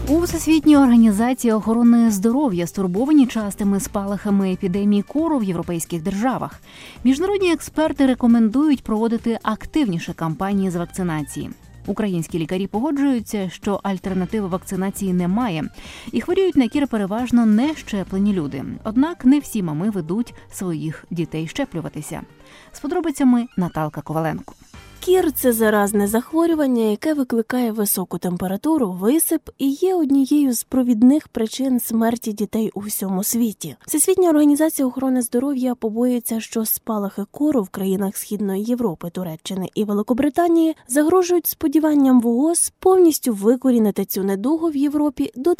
У Всесвітній організації охорони здоров'я стурбовані частими спалахами епідемії кору в європейських державах. Міжнародні експерти рекомендують проводити активніше кампанії з вакцинації. Українські лікарі погоджуються, що альтернативи вакцинації немає, і хворіють на кір переважно не щеплені люди. Однак не всі мами ведуть своїх дітей щеплюватися. З подробицями Наталка Коваленко. Кір – це заразне захворювання, яке викликає високу температуру, висип і є однією з провідних причин смерті дітей у всьому світі. Всесвітня організація охорони здоров'я побоюється, що спалахи кору в країнах Східної Європи, Туреччини і Великобританії загрожують сподіванням ВООЗ повністю викорінити цю недугу в Європі до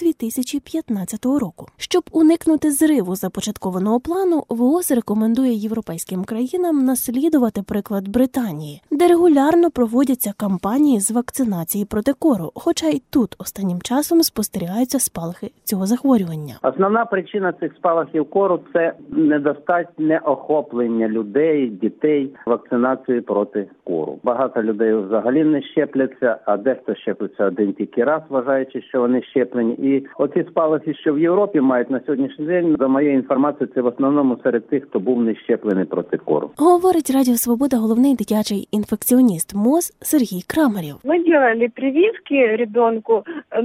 2015 року. Щоб уникнути зриву започаткованого плану, ВООЗ рекомендує європейським країнам наслідувати приклад Британії, де регулярно проводяться кампанії з вакцинації проти кору, хоча й тут останнім часом спостерігаються спалахи цього захворювання. Основна причина цих спалахів кору – це недостатнє охоплення людей, дітей вакцинацією проти кору. Багато людей взагалі не щепляться, а дехто щеплиться один тільки раз, вважаючи, що вони щеплені. І оці спалахи, що в Європі мають на сьогоднішній день, за моєю інформацією, це в основному серед тих, хто був не щеплений проти кору. Говорить Радіо Свобода головний дитячий інфекціоніст МОЗ Сергій Крамарів. Ми робили прививки ребенку,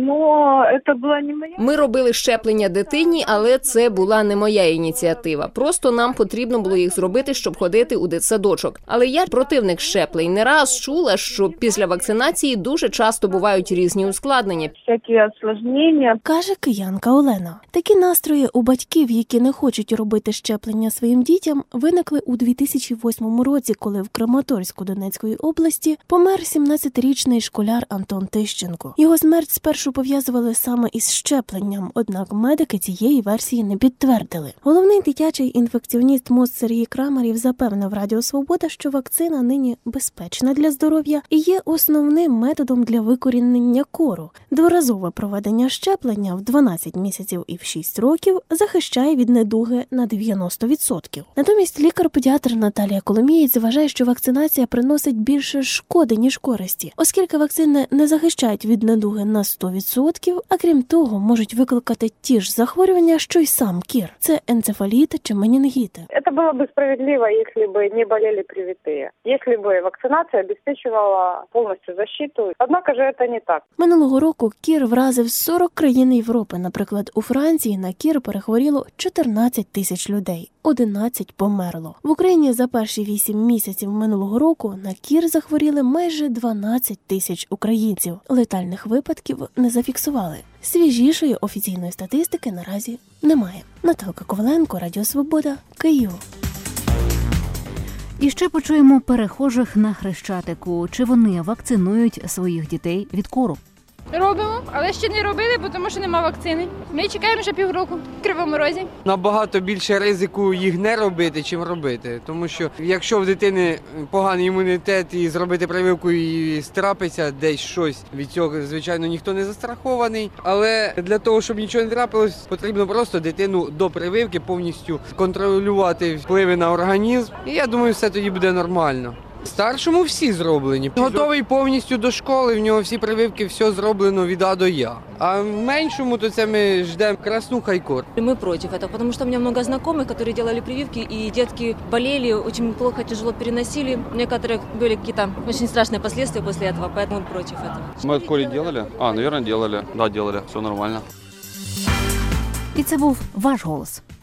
але це була не моя. Ми робили щеплення дитині, але це була не моя ініціатива. Просто нам потрібно було їх зробити, щоб ходити у дитсадочок. Але я противник щеплень. Не раз чула, що після вакцинації дуже часто бувають різні ускладнення. Всякі осложнення. Каже киянка Олена. Такі настрої у батьків, які не хочуть робити щеплення своїм дітям, виникли у 2008 році, коли в Краматорську Донецької області помер 17-річний школяр Антон Тищенко. Його смерть спершу пов'язували саме із щепленням, однак медики цієї версії не підтвердили. Головний дитячий інфекціоніст МОЗ Сергій Крамарів запевнив Радіо Свобода, що вакцина нині безпечна для здоров'я і є основним методом для викорінення кору. Дворазове проведення щеплення в 12 місяців і в 6 років захищає від недуги на 90%. Натомість лікар-педіатр Наталія Коломієць вважає, що вакцинація приносить більше шкоди, ніж користі, оскільки вакцини не захищають від недуги на 100%, а крім того, можуть викликати ті ж захворювання, що й сам кір. Це енцефаліт чи менінгіти. Це було б справедливо, якщо б не боліли привиті. Якщо б вакцинація забезпечувала повністю захисту. Однак же це не так. Минулого року кір вразив 40 країн Європи. Наприклад, у Франції на кір перехворіло 14 тисяч людей. 11 померло. В Україні за перші 8 місяців минулого року на кір захворіли майже 12 тисяч українців. Летальних випадків не зафіксували. Свіжішої офіційної статистики наразі немає. Наталка Коваленко, Радіо Свобода, Київ. І ще почуємо перехожих на Хрещатику. Чи вони вакцинують своїх дітей від кору? Робимо, але ще не робили, тому що немає вакцини. Ми чекаємо вже півроку в Кривому Розі. Набагато більше ризику їх не робити, чим робити. Тому що якщо в дитини поганий імунітет і зробити прививку і страпиться десь щось, від цього, звичайно, ніхто не застрахований. Але для того, щоб нічого не трапилось, потрібно просто дитину до прививки повністю контролювати впливи на організм. І я думаю, все тоді буде нормально. Старшому всі зроблені. Готовий повністю до школи, в нього всі прививки, все зроблено від А до Я. А меншому, то це ми ждемо красну хайкор. Мы против этого, потому что у меня много знакомых, которые делали прививки, и детки болели, очень плохо, тяжело переносили. У некоторых были какие-то очень страшные последствия после этого, поэтому против этого. Мы от Коли делали? Наверное, делали. Да, делали. Все нормально. І це був ваш голос.